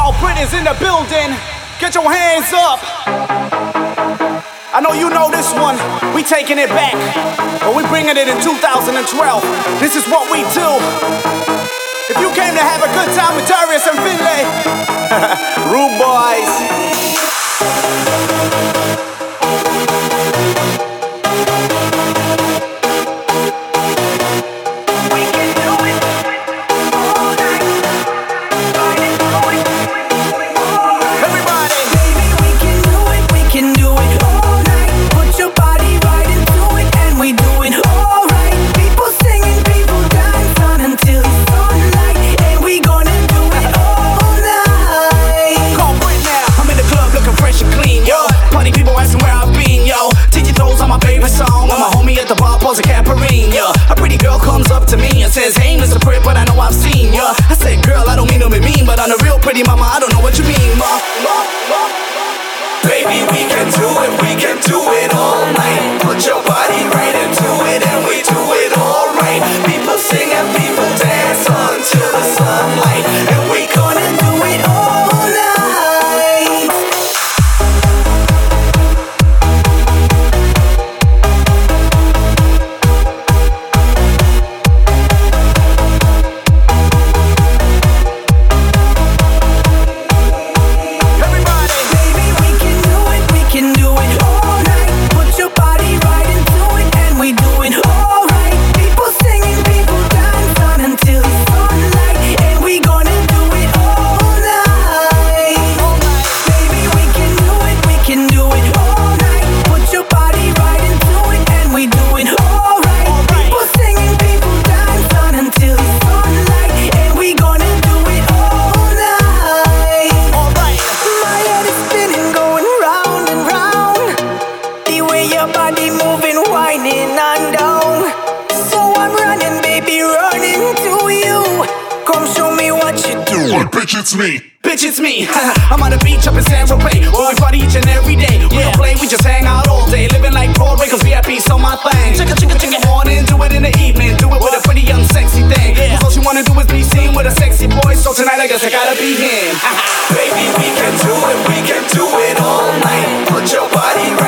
Carl Britton's in the building. Get your hands up. I know you know this one. We taking it back, but we bringing it in 2012. This is what we do. If you came to have a good time with Darius and Finlay, Rude Boys. A pretty girl comes up to me and says, hey, Mr. Crip, but I know I've seen ya. I said, girl, I don't mean to be mean, but I'm a real pretty mama, I don't know what you mean, ma. Baby, we can do it all night. Put your body right into it and we do it all right. People sing and people dance until the sunlight, and we gonna do it all night. Bitch, it's me. Bitch, it's me. I'm on the beach up in San Tropez, where we party each and every day. We don't play, we just hang out all day, living like Broadway, cause VIP's on my thing. Chicka, chicka, chicka, morning, do it in the evening, do it with a pretty young sexy thing. Cause all she wanna do is be seen with a sexy boy, so tonight I guess I gotta be him. Baby, we can do it all night. Put your body right